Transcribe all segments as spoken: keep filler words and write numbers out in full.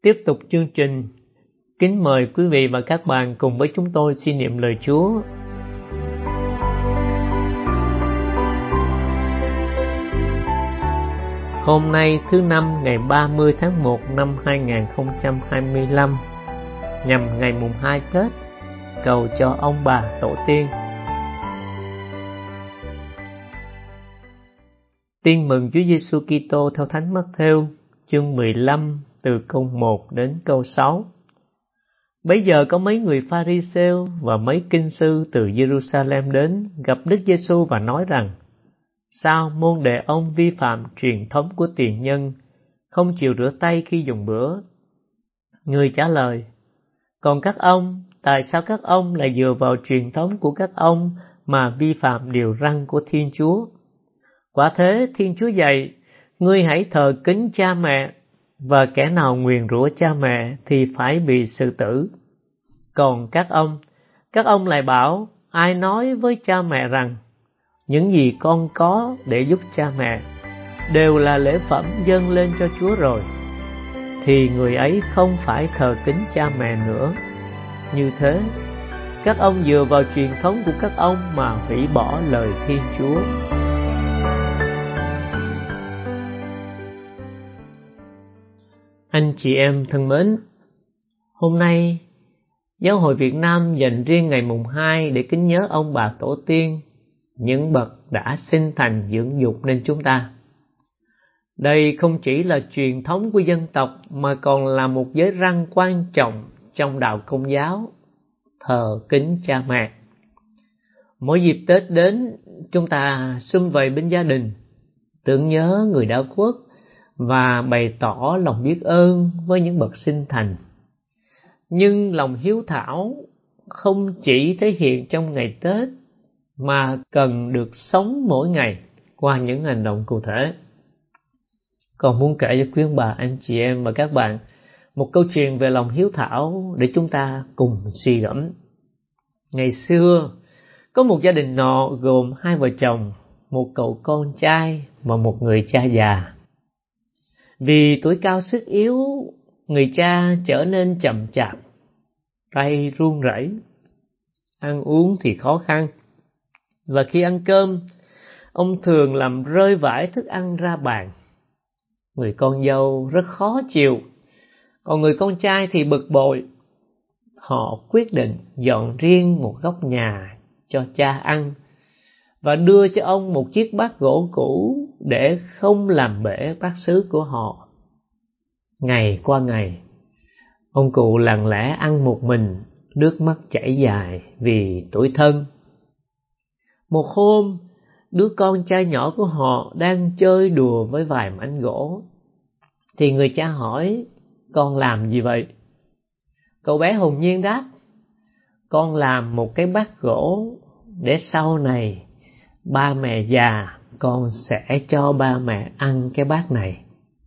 Tiếp tục chương trình, kính mời quý vị và các bạn cùng với chúng tôi suy niệm lời Chúa. Hôm nay thứ năm ngày ba mươi tháng một năm hai nghìn không trăm hai mươi lăm, nhằm ngày mùng hai Tết, cầu cho ông bà tổ tiên. Tin mừng Chúa Giêsu Kitô theo Thánh Mátthêu, chương mười lăm từ câu một đến câu sáu. Bấy giờ có mấy người Pha-ri-sêu và mấy kinh sư từ Giê-ru-sa-lem đến gặp Đức Giêsu và nói rằng: Sao môn đệ ông vi phạm truyền thống của tiền nhân, không chịu rửa tay khi dùng bữa? Người trả lời: Còn các ông, tại sao các ông lại dựa vào truyền thống của các ông mà vi phạm điều răn của Thiên Chúa? Quả thế, Thiên Chúa dạy: Ngươi hãy thờ kính cha mẹ, và kẻ nào nguyền rủa cha mẹ thì phải bị xử tử. Còn các ông, các ông lại bảo: Ai nói với cha mẹ rằng những gì con có để giúp cha mẹ đều là lễ phẩm dâng lên cho Chúa rồi, thì người ấy không phải thờ kính cha mẹ nữa. Như thế, các ông dựa vào truyền thống của các ông mà hủy bỏ lời Thiên Chúa. Anh chị em thân mến, hôm nay Giáo hội Việt Nam dành riêng ngày mùng hai để kính nhớ ông bà tổ tiên, những bậc đã sinh thành dưỡng dục nên chúng ta. Đây không chỉ là truyền thống của dân tộc mà còn là một giới răn quan trọng trong đạo Công giáo, thờ kính cha mẹ. Mỗi dịp Tết đến, chúng ta sum vầy bên gia đình, tưởng nhớ người đã khuất và bày tỏ lòng biết ơn với những bậc sinh thành. Nhưng lòng hiếu thảo không chỉ thể hiện trong ngày Tết mà cần được sống mỗi ngày qua những hành động cụ thể. Còn muốn kể cho quý ông bà, anh chị em và các bạn một câu chuyện về lòng hiếu thảo để chúng ta cùng suy gẫm. Ngày xưa, có một gia đình nọ gồm hai vợ chồng, một cậu con trai và một người cha già. Vì tuổi cao sức yếu, người cha trở nên chậm chạp, tay run rẩy, ăn uống thì khó khăn. Và khi ăn cơm, ông thường làm rơi vãi thức ăn ra bàn. Người con dâu rất khó chịu, còn người con trai thì bực bội. Họ quyết định dọn riêng một góc nhà cho cha ăn và đưa cho ông một chiếc bát gỗ cũ để không làm bể bát sứ của họ. Ngày qua ngày, ông cụ lặng lẽ ăn một mình, nước mắt chảy dài vì tủi thân. Một hôm, đứa con trai nhỏ của họ đang chơi đùa với vài mảnh gỗ, thì người cha hỏi: Con làm gì vậy? Cậu bé hồn nhiên đáp: Con làm một cái bát gỗ để sau này ba mẹ già con sẽ cho ba mẹ ăn cái bát này.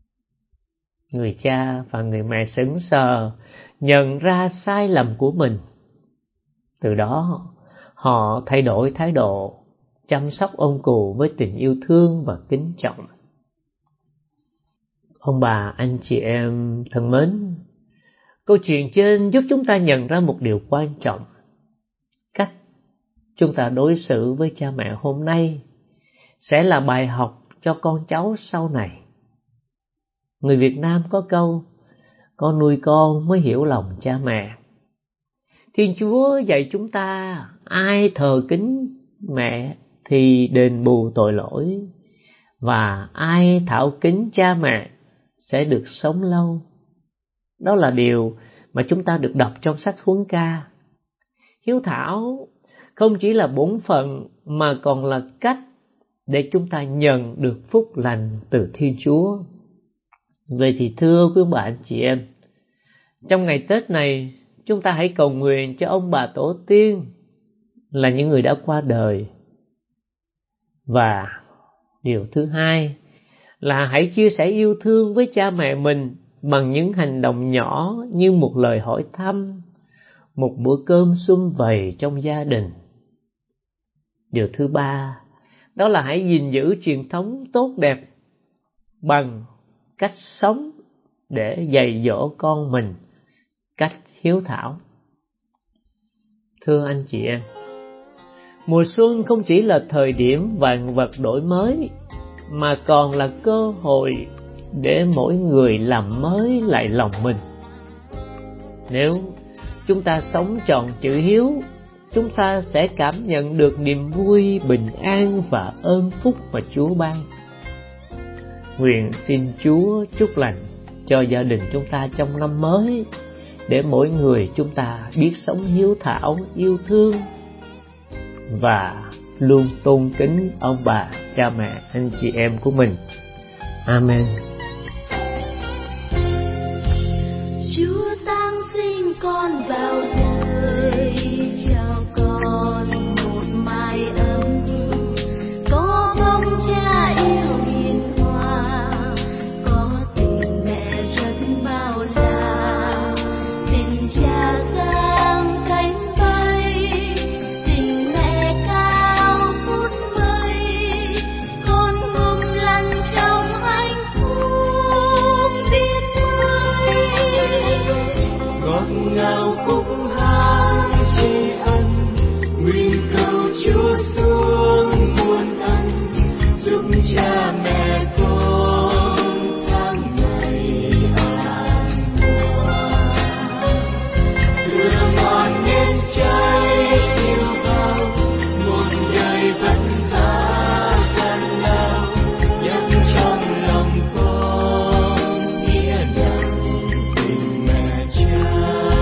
Người cha và người mẹ sững sờ, nhận ra sai lầm của mình. Từ đó, họ thay đổi thái độ, chăm sóc ông cụ với tình yêu thương và kính trọng. Ông bà, anh chị em thân mến, câu chuyện trên giúp chúng ta nhận ra một điều quan trọng. Cách chúng ta đối xử với cha mẹ hôm nay sẽ là bài học cho con cháu sau này. Người Việt Nam có câu: Con nuôi con mới hiểu lòng cha mẹ. Thiên Chúa dạy chúng ta ai thờ kính mẹ thì đền bù tội lỗi, và ai thảo kính cha mẹ sẽ được sống lâu. Đó là điều mà chúng ta được đọc trong sách Huấn Ca. Hiếu thảo không chỉ là bổn phận mà còn là cách để chúng ta nhận được phúc lành từ Thiên Chúa. Vậy thì thưa quý bạn chị em, trong ngày Tết này, chúng ta hãy cầu nguyện cho ông bà tổ tiên là những người đã qua đời. Và điều thứ hai là hãy chia sẻ yêu thương với cha mẹ mình bằng những hành động nhỏ như một lời hỏi thăm, một bữa cơm sum vầy trong gia đình. Điều thứ ba, đó là hãy gìn giữ truyền thống tốt đẹp bằng cách sống để dạy dỗ con mình cách hiếu thảo. Thưa anh chị em, mùa xuân không chỉ là thời điểm vạn vật đổi mới, mà còn là cơ hội để mỗi người làm mới lại lòng mình. Nếu chúng ta sống trọn chữ hiếu, chúng ta sẽ cảm nhận được niềm vui, bình an và ơn phúc mà Chúa ban. Nguyện xin Chúa chúc lành cho gia đình chúng ta trong năm mới, để mỗi người chúng ta biết sống hiếu thảo, yêu thương và luôn tôn kính ông bà, cha mẹ, anh chị em của mình. Amen. Chúa Giáng sinh con vào đời, chào con một mái ấm, có bóng cha yêu hiền hòa, có tình mẹ rất bao la, tình cha giang cánh bay, tình mẹ cao vút mây, con ngông lăn trong hạnh phúc biết mấy. Ngọt ngào khúc hát tri ân, nguyện cầu Chúa xuống muôn ân, giúp cha mẹ con tháng ngày an hòa. Lửa ngọn nến cháy chiếu vào, một đời vất vả gian lao, nhắc trong lòng con nghĩa nặng tình mẹ cha.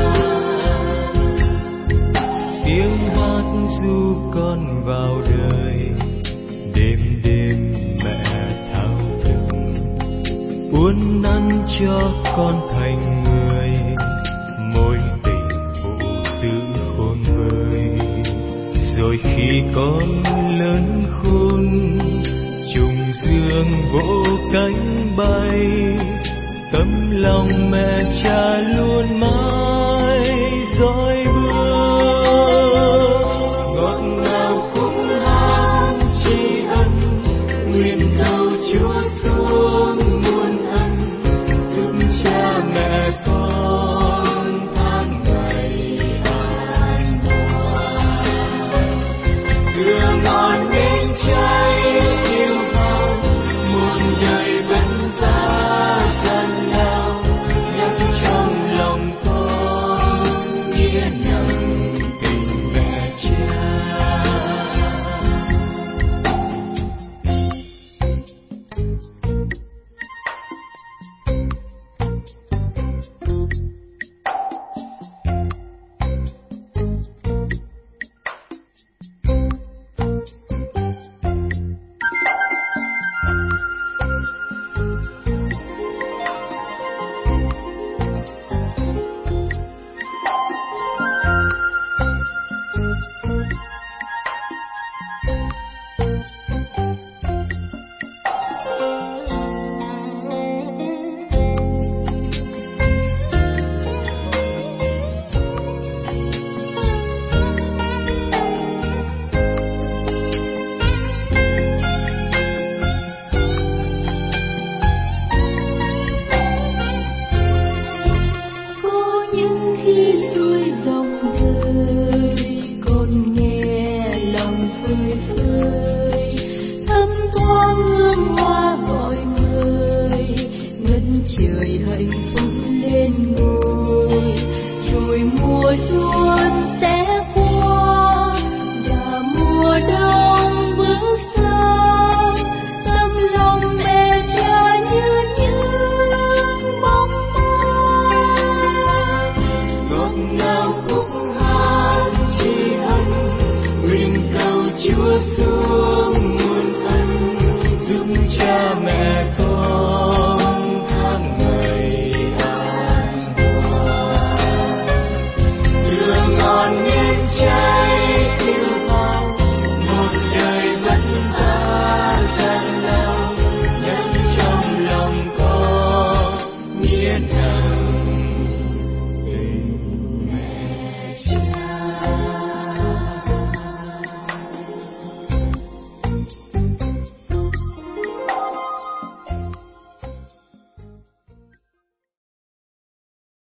Tiếng hát du con vào đời, đêm đêm mẹ thao thức, uốn nắn cho con thành người, mối tình phụ tử khôn vơi. Rồi khi con lớn khôn, trùng dương vỗ cánh bay, tấm lòng mẹ cha luôn mãi